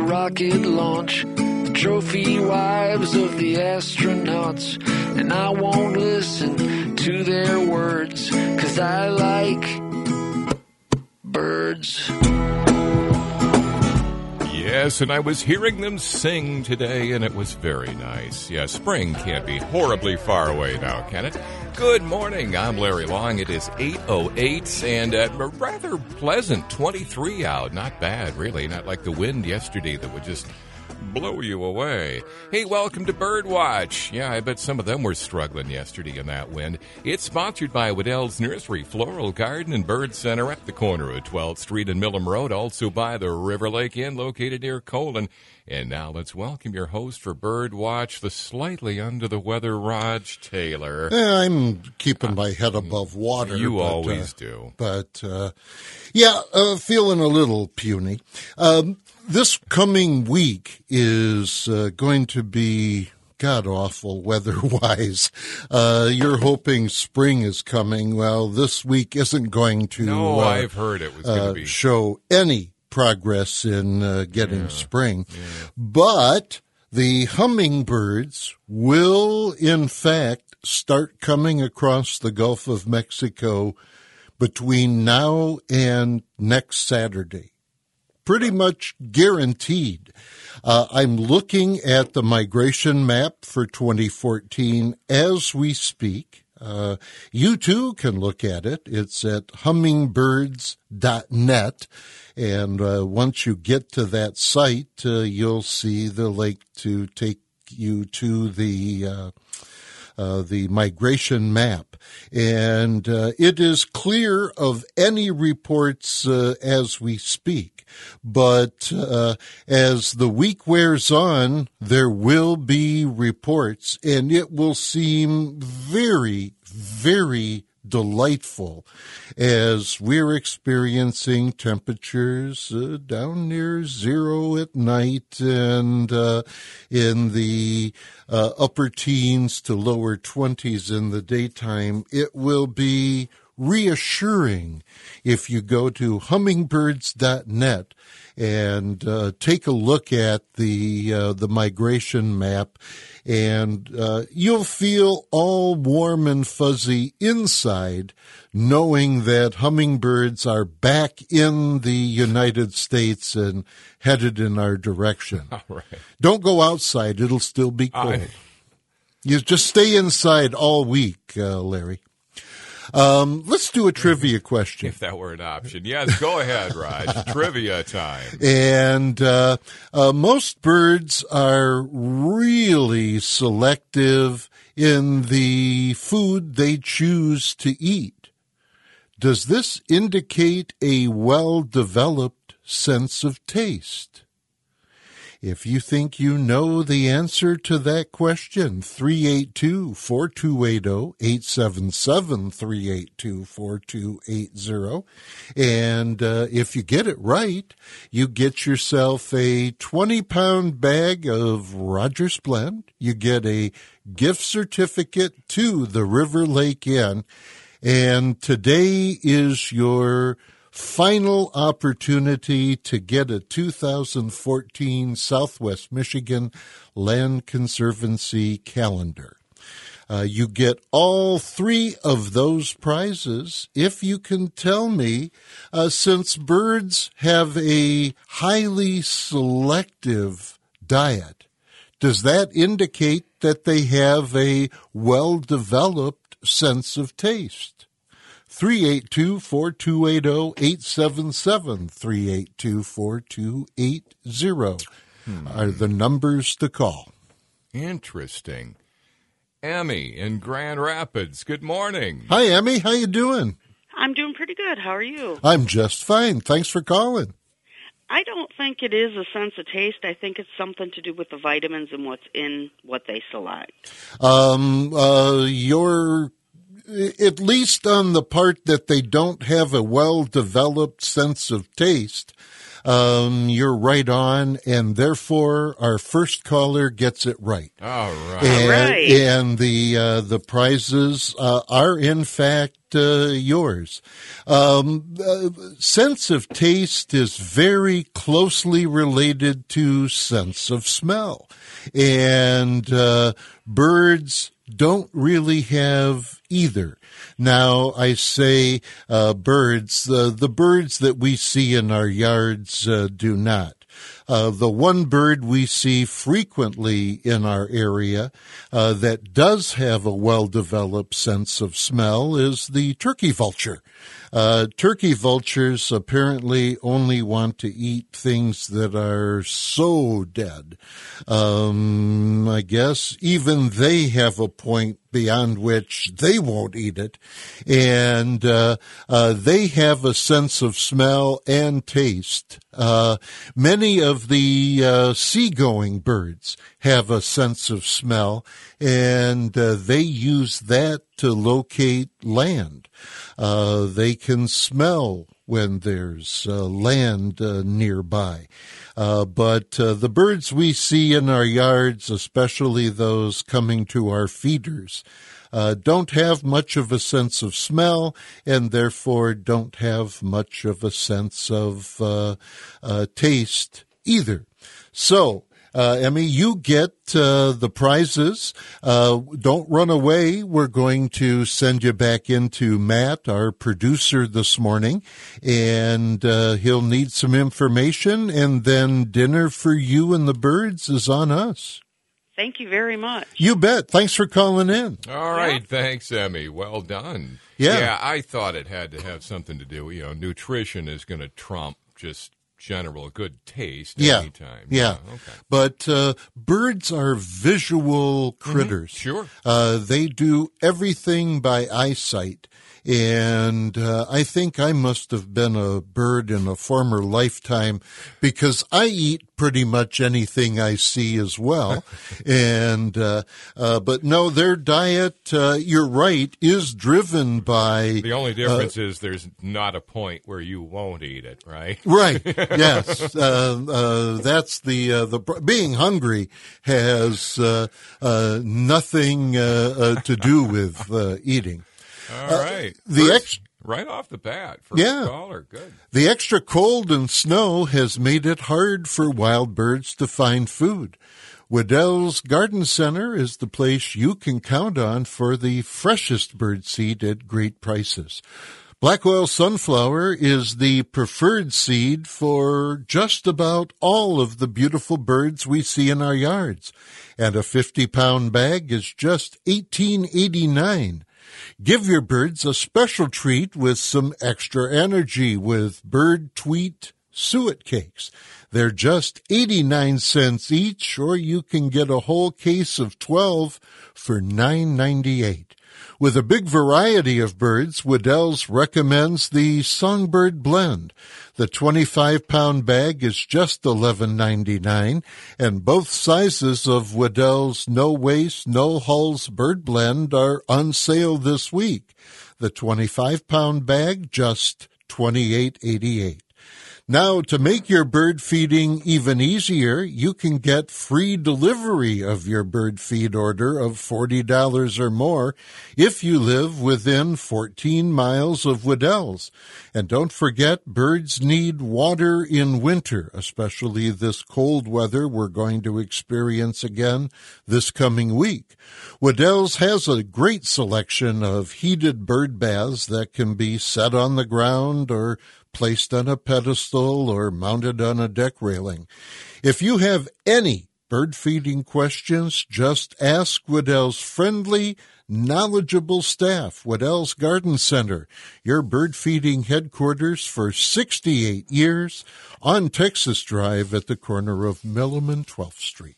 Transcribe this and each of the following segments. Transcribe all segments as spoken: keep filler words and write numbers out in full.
rocket launch, the trophy wives of the astronauts, and I won't listen to their words, 'cause I like birds. Yes, and I was hearing them sing today, and it was very nice. Yeah, spring can't be horribly far away now, can it? Good morning. I'm Larry Long. It is eight oh eight, and uh, a rather pleasant twenty-three out. Not bad, really. Not like the wind yesterday that would just blow you away. Hey, welcome to Birdwatch. Yeah, I bet some of them were struggling yesterday in that wind. It's sponsored by Waddell's Nursery, Floral Garden, and Bird Center at the corner of twelfth Street and Millam Road, also by the River Lake Inn located near Colon. And now let's welcome your host for Birdwatch, the slightly under-the-weather Raj Taylor. Yeah, I'm keeping my head above water. You but, always uh, do. But, uh, yeah, uh, feeling a little puny. Um, this coming week is uh, going to be god-awful weather-wise. Uh, you're hoping spring is coming. Well, this week isn't going to No, uh, I've heard it was going to uh, be. show any progress in uh, getting Yeah, spring. yeah. But the hummingbirds will, in fact, start coming across the Gulf of Mexico between now and next Saturday. Pretty much guaranteed. Uh, I'm looking at the migration map for twenty fourteen as we speak. Uh, you too can look at it. It's at hummingbirds dot net. And uh, once you get to that site, uh, you'll see the link to take you to the uh, uh, the migration map. And uh, it is clear of any reports uh, as we speak. But uh, as the week wears on, there will be reports, and it will seem very, very delightful as we're experiencing temperatures uh, down near zero at night and uh, in the uh, upper teens to lower twenties in the daytime. It will be reassuring if you go to hummingbirds dot net and uh, take a look at the uh, the migration map, and uh, you'll feel all warm and fuzzy inside knowing that hummingbirds are back in the United States and headed in our direction. All right. Don't go outside. It'll still be cold. I... You just stay inside all week, uh, Larry. Um, let's do a trivia question. If that were an option. Yes, go ahead, Raj. Trivia time. And uh, uh, most birds are really selective in the food they choose to eat. Does this indicate a well-developed sense of taste? If you think you know the answer to that question, three eight two, four two eight zero, eight seven seven, three eight two, four two eight zero. And uh, if you get it right, you get yourself a twenty-pound bag of Rogers Blend. You get a gift certificate to the River Lake Inn. And today is your final opportunity to get a two thousand fourteen Southwest Michigan Land Conservancy calendar. Uh, you get all three of those prizes if you can tell me, uh, since birds have a highly selective diet, does that indicate that they have a well-developed sense of taste? three eight two, four two eight zero, eight seven seven, three eight two, four two eight zero hmm. are the numbers to call. Interesting. Emmy in Grand Rapids, good morning. Hi, Emmy. How you doing? I'm doing pretty good. How are you? I'm just fine. Thanks for calling. I don't think it is a sense of taste. I think it's something to do with the vitamins and what's in what they select. Um, uh, your at least on the part that they don't have a well-developed sense of taste, um, you're right on, and therefore our first caller gets it right. All right. And, All right. and the uh, the prizes uh, are, in fact, uh, yours. Um, uh, sense of taste is very closely related to sense of smell. And uh, birds don't really have either. Now, I say uh, birds, uh, the birds that we see in our yards uh, do not. Uh, the one bird we see frequently in our area uh, that does have a well-developed sense of smell is the turkey vulture. Uh, turkey vultures apparently only want to eat things that are so dead. Um, I guess even they have a point beyond which they won't eat it. And uh, uh, they have a sense of smell and taste. Uh, many of the uh, seagoing birds have a sense of smell, and uh, they use that to locate land. Uh, they can smell when there's uh, land uh, nearby. Uh, but uh, the birds we see in our yards, especially those coming to our feeders, uh, don't have much of a sense of smell and therefore don't have much of a sense of uh, uh, taste either. So, Uh, Emmy, you get uh, the prizes. Uh, don't run away. We're going to send you back into Matt, our producer this morning, and uh, he'll need some information, and then dinner for you and the birds is on us. Thank you very much. You bet. Thanks for calling in. All right. Yeah. Thanks, Emmy. Well done. Yeah. Yeah, I thought it had to have something to do, you know, nutrition is going to trump just general good taste yeah. anytime. Yeah. yeah. Okay. But uh, birds are visual critters. Mm-hmm. Sure. Uh, they do everything by eyesight. And uh, I think I must have been a bird in a former lifetime because I eat pretty much anything I see as well. and uh, uh, But no, their diet, uh, you're right, is driven by... The only difference uh, is there's not a point where you won't eat it, right? Right, yes. uh, uh, that's the... Uh, the being hungry has uh, uh, nothing uh, uh, to do with uh, eating. All right. Uh, the First, ex- right off the bat, first yeah. caller, good. The extra cold and snow has made it hard for wild birds to find food. Waddell's Garden Center is the place you can count on for the freshest bird seed at great prices. Black oil sunflower is the preferred seed for just about all of the beautiful birds we see in our yards, and a fifty-pound bag is just eighteen eighty-nine. Give your birds a special treat with some extra energy with bird tweet suet cakes. They're just eighty-nine cents each, or you can get a whole case of twelve for nine ninety-eight. With a big variety of birds, Waddell's recommends the Songbird Blend. The twenty-five pound bag is just eleven ninety-nine, and both sizes of Waddell's No Waste, No Hulls Bird Blend are on sale this week. The twenty-five pound bag, just twenty-eight eighty-eight. Now, to make your bird feeding even easier, you can get free delivery of your bird feed order of forty dollars or more if you live within fourteen miles of Waddell's. And don't forget, birds need water in winter, especially this cold weather we're going to experience again this coming week. Waddell's has a great selection of heated bird baths that can be set on the ground or placed on a pedestal or mounted on a deck railing. If you have any bird feeding questions, just ask Waddell's friendly, knowledgeable staff. Waddell's Garden Center, your bird feeding headquarters for sixty-eight years on Texas Drive at the corner of Millam and twelfth Street.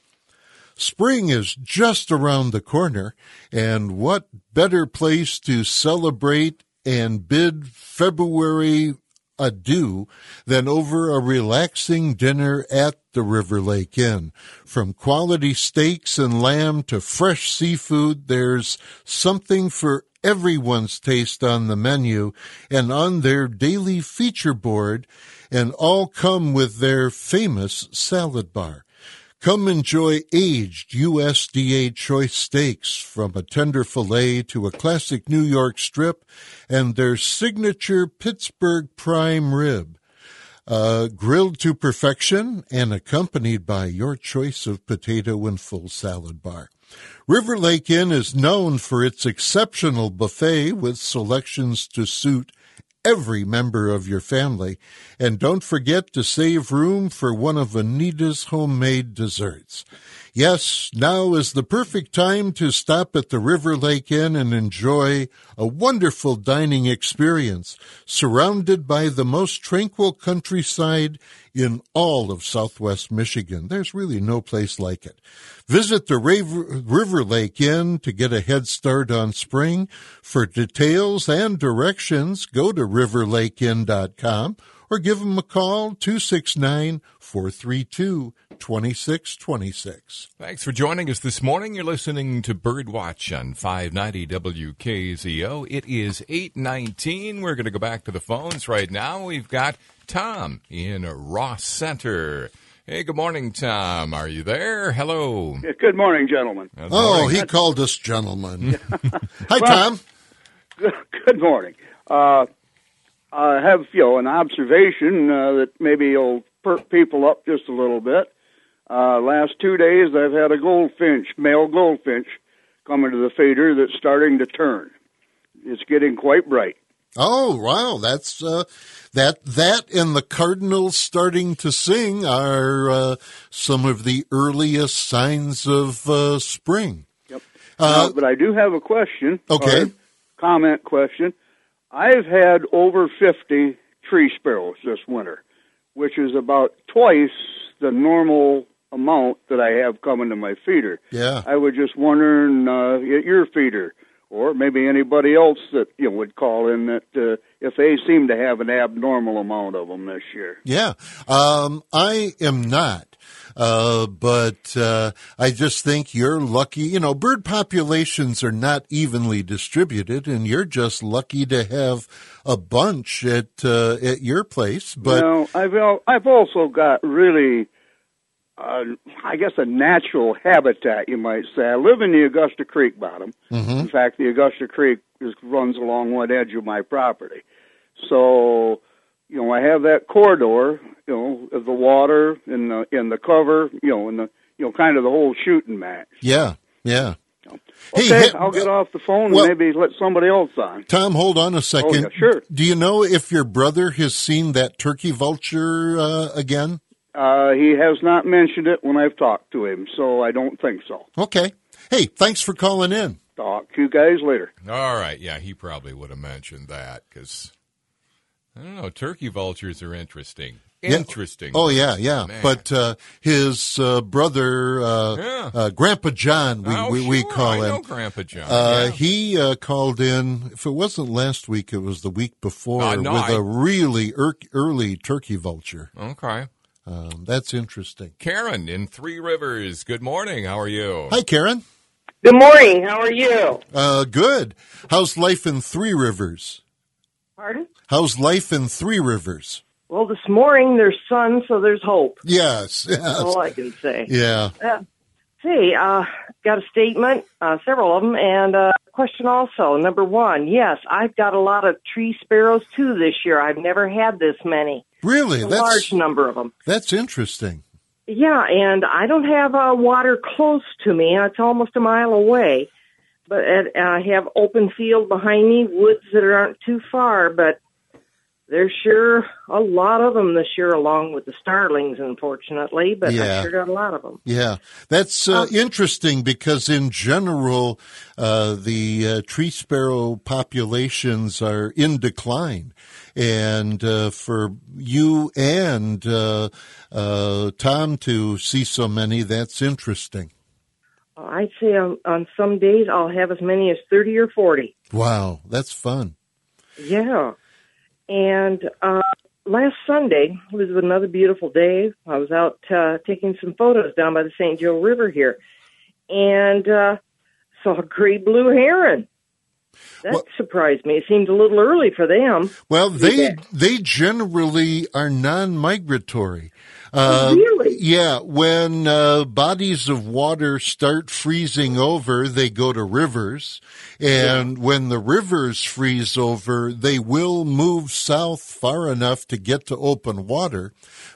Spring is just around the corner, and what better place to celebrate and bid February adieu than over a relaxing dinner at the River Lake Inn. From quality steaks and lamb to fresh seafood, there's something for everyone's taste on the menu and on their daily feature board, and all come with their famous salad bar. Come enjoy aged U S D A choice steaks, from a tender filet to a classic New York strip, and their signature Pittsburgh prime rib. Uh, grilled to perfection and accompanied by your choice of potato and full salad bar. River Lake Inn is known for its exceptional buffet with selections to suit every member of your family. And don't forget to save room for one of Anita's homemade desserts. Yes, now is the perfect time to stop at the River Lake Inn and enjoy a wonderful dining experience surrounded by the most tranquil countryside in all of Southwest Michigan. There's really no place like it. Visit the River Lake Inn to get a head start on spring. For details and directions, go to river lake inn dot com or give them a call, two six nine, four three two, two six two six. Thanks for joining us this morning. You're listening to Birdwatch on five ninety W K Z O. It is eight nineteen. We're going to go back to the phones right now. We've got Tom in Ross Center. Hey, good morning, Tom. Are you there? Hello. Yeah, good morning, gentlemen. Good Oh, morning. he called us gentlemen. Hi, Well, Tom. Good, good morning. Uh, I have, you know, an observation uh, that maybe will perk people up just a little bit. Uh, last two days, I've had a goldfinch, male goldfinch, come into the feeder that's starting to turn. It's getting quite bright. Oh, wow. That's uh, that that and the cardinals starting to sing are uh, some of the earliest signs of uh, spring. Yep. Uh, Now, but I do have a question. Okay. Or comment question. I've had over fifty tree sparrows this winter, which is about twice the normal amount that I have coming to my feeder. Yeah. I was just wondering uh, at your feeder, or maybe anybody else that you know, would call in, that uh, if they seem to have an abnormal amount of them this year. Yeah. Um, I am not. Uh, but uh, I just think you're lucky. You know, bird populations are not evenly distributed, and you're just lucky to have a bunch at uh, at your place. But no, I've al- I've also got really, uh, I guess, a natural habitat, you might say. I live in the Augusta Creek bottom. Mm-hmm. In fact, the Augusta Creek is, runs along one edge of my property. So, you know, I have that corridor, you know, of the water and the in the cover, you know, and the you know, kind of the whole shooting match. yeah, yeah. Okay, hey, I'll get off the phone well- and maybe let somebody else on. Tom, hold on a second. Oh, yeah, sure. Do you know if your brother has seen that turkey vulture uh, again? Uh, he has not mentioned it when I've talked to him, so I don't think so. Okay. Hey, thanks for calling in. Talk to you guys later. All right. Yeah, he probably would have mentioned that because, I don't know, turkey vultures are interesting. Yeah. Interesting. Oh, yeah, yeah. Man. But uh, his uh, brother, uh, Yeah. uh, Grandpa John, we, oh, we, we sure, call I him. know Grandpa John. Uh, yeah. He uh, called in, if it wasn't last week, it was the week before, Uh, no, with I- a really er- early turkey vulture. Okay. Um, that's interesting. Karen in Three Rivers. Good morning. How are you? Hi, Karen. Good morning. How are you? Uh, good. How's life in Three Rivers? Pardon? How's life in Three Rivers? Well, this morning there's sun, so there's hope. Yes. yes. That's all I can say. Yeah. Uh, see, uh, got a statement, uh, several of them, and a question also. Number one, yes, I've got a lot of tree sparrows too this year. I've never had this many. Really? A That's large number of them. that's interesting. Yeah, and I don't have uh, water close to me. It's almost a mile away. But uh, I have open field behind me, woods that aren't too far, but there's sure a lot of them this year, along with the starlings, unfortunately, but Yeah. I sure got a lot of them. Yeah, that's uh, Uh, interesting because in general, uh, the uh, tree sparrow populations are in decline. And uh, for you and uh, uh, Tom to see so many, that's interesting. I'd say on, on some days I'll have as many as thirty or forty. Wow, that's fun. Yeah. And uh, last Sunday was another beautiful day. I was out uh, taking some photos down by the Saint Joe River here, and uh, saw a gray blue heron. That Well- surprised me. It seemed a little early for them. Well, they Yeah. they generally are non-migratory. Uh, Really? Yeah, when uh, bodies of water start freezing over, they go to rivers, and when the rivers freeze over, they will move south far enough to get to open water.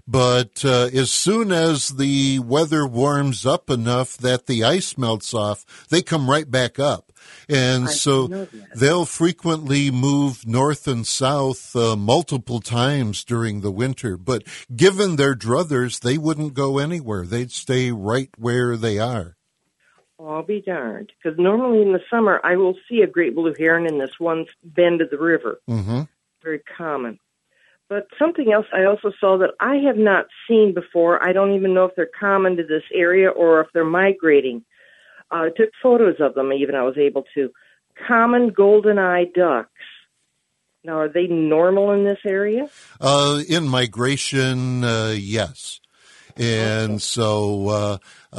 But uh, as soon as the weather warms up enough that the ice melts off, they come right back up. And I so didn't know that. they'll frequently move north and south uh, multiple times during the winter. But given their druthers, they wouldn't go anywhere. They'd stay right where they are. Oh, I'll be darned. Because normally in the summer, I will see a great blue heron in this one bend of the river. Mm-hmm. Very common. But something else I also saw that I have not seen before. I don't even know if they're common to this area or if they're migrating. Uh, I took photos of them, even I was able to. Common golden-eye ducks. Now, are they normal in this area? Uh, in migration, uh, yes. And Okay. so uh,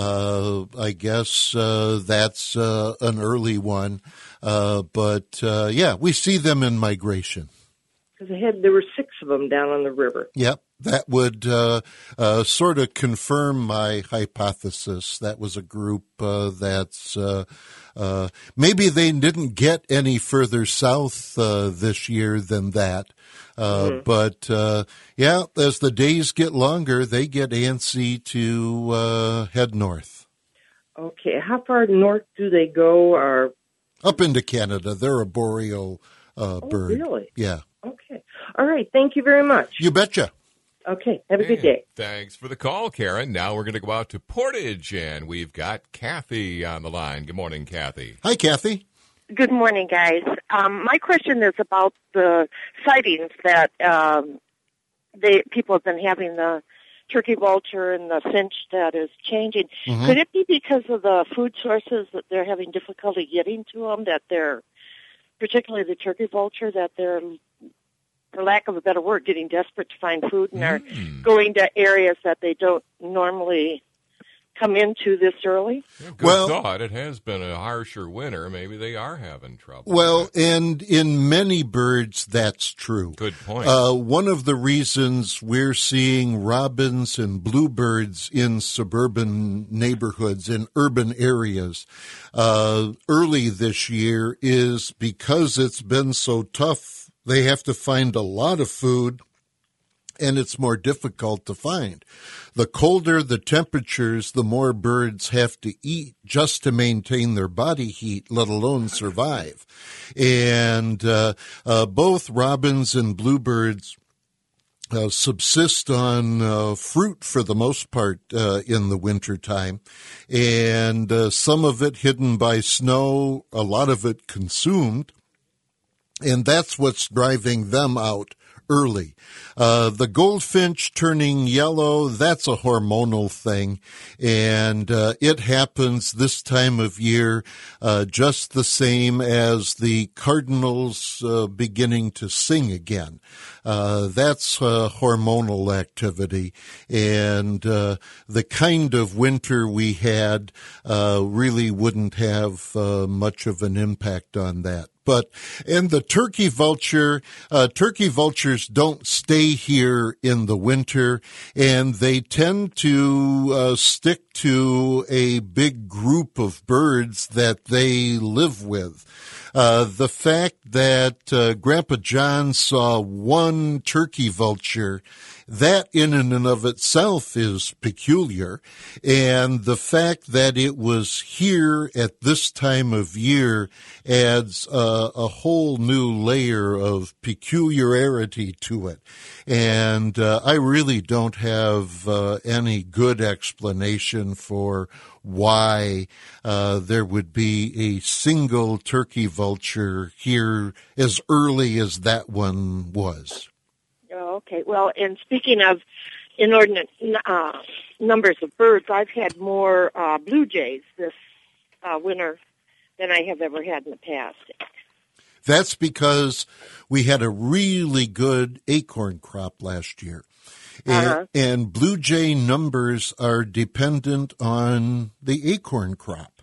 uh, I guess uh, that's uh, an early one. Uh, but, uh, yeah, we see them in migration. Because I had, there were six of them down on the river. Yep, that would uh, uh, sort of confirm my hypothesis. That was a group uh, that's uh, uh, maybe they didn't get any further south uh, this year than that. Uh, Mm-hmm. But, uh, yeah, as the days get longer, they get antsy to uh, head north. Okay, how far north do they go? Or Up into Canada. They're a boreal uh, Oh, bird. really? Yeah. Okay. All right, thank you very much. You betcha. Okay, have a good And day. Thanks for the call, Karen. Now we're going to go out to Portage, and we've got Kathy on the line. Good morning, Kathy. Hi, Kathy. Good morning, guys. Um, my question is about the sightings that um, they people have been having, the turkey vulture and the finch that is changing. Mhm. Could it be because of the food sources that they're having difficulty getting to them, that they're, particularly the turkey vulture, that they're, for lack of a better word, getting desperate to find food and are Mm. going to areas that they don't normally come into this early? Yeah, good Well- thought. It has been a harsher winter. Maybe they are having trouble. Well, and in many birds, that's true. Good point. Uh, one of the reasons we're seeing robins and bluebirds in suburban neighborhoods, in urban areas, uh, early this year is because it's been so tough. They have to find a lot of food, and it's more difficult to find. The colder the temperatures, the more birds have to eat just to maintain their body heat, let alone survive. And uh, uh, both robins and bluebirds uh, subsist on uh, fruit for the most part uh, in the wintertime, and uh, some of it hidden by snow, a lot of it consumed. And that's what's driving them out early. Uh, the goldfinch turning yellow, that's a hormonal thing. And uh, it happens this time of year uh, just the same as the cardinals uh, beginning to sing again. Uh, that's uh, hormonal activity. And uh, the kind of winter we had uh, really wouldn't have uh, much of an impact on that. But, and the turkey vulture, uh, turkey vultures don't stay here in the winter, and they tend to uh, stick to a big group of birds that they live with. Uh, the fact that uh, Grandpa John saw one turkey vulture, that in and of itself is peculiar. And the fact that it was here at this time of year adds uh, a whole new layer of peculiarity to it. And uh, I really don't have uh, any good explanation for why uh, there would be a single turkey vulture here as early as that one was. Oh, okay. Well, and speaking of inordinate uh, numbers of birds, I've had more uh, blue jays this uh, winter than I have ever had in the past. That's because we had a really good acorn crop last year. And, Uh-huh. and blue jay numbers are dependent on the acorn crop.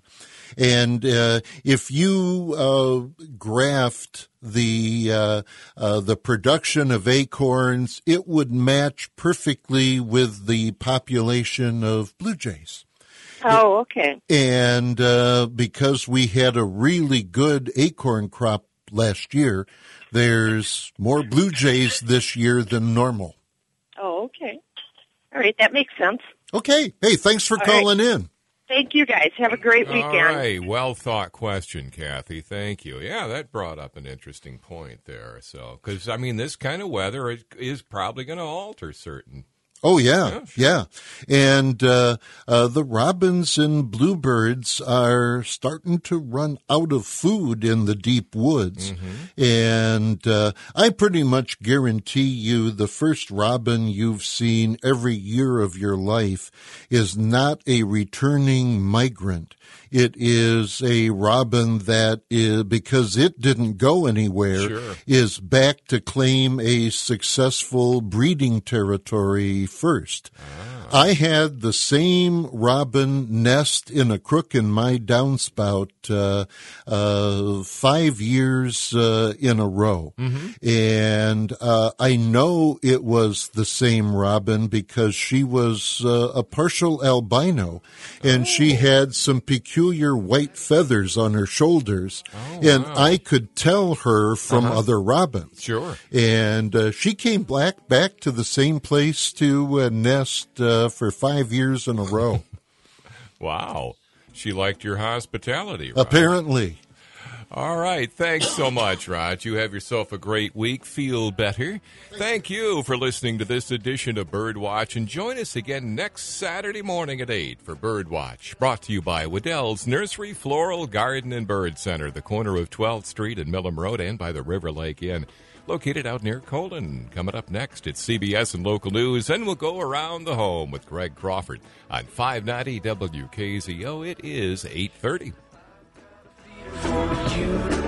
And uh, if you uh, graft the uh, uh, the production of acorns, it would match perfectly with the population of blue jays. Oh, okay. And uh, because we had a really good acorn crop last year, there's more blue jays this year than normal. Oh, okay. All right, that makes sense. Okay. Hey, thanks for All calling right. in. Thank you, guys. Have a great weekend. All right, well thought question, Kathy. Thank you. Yeah, that brought up an interesting point there. So, because I mean, this kind of weather is, is probably going to alter certain. Oh, yeah, Yeah, sure. yeah. And uh, uh, the robins and bluebirds are starting to run out of food in the deep woods. Mm-hmm. And uh, I pretty much guarantee you the first robin you've seen every year of your life is not a returning migrant. It is a robin that is, because it didn't go anywhere, Sure. is back to claim a successful breeding territory first. Ah. I had the same robin nest in a crook in my downspout uh, uh, five years uh, in a row. Mm-hmm. And uh, I know it was the same robin because she was uh, a partial albino, and oh. she had some peculiar white feathers on her shoulders, oh, and wow. I could tell her from uh-huh. other robins. Sure. And uh, she came back, back to the same place to uh, nest uh, for five years in a row. Wow. She liked your hospitality, Rod. Apparently. All right. Thanks so much, Rod. You have yourself a great week. Feel better. Thank you for listening to this edition of Birdwatch, and join us again next Saturday morning at eight for Birdwatch, brought to you by Waddell's Nursery, Floral, Garden, and Bird Center, the corner of twelfth Street and Millam Road, and by the River Lake Inn, located out near Colden. Coming up next, it's C B S and local news, and we'll go around the home with Greg Crawford on five ninety W K Z O. It is eight thirty. For you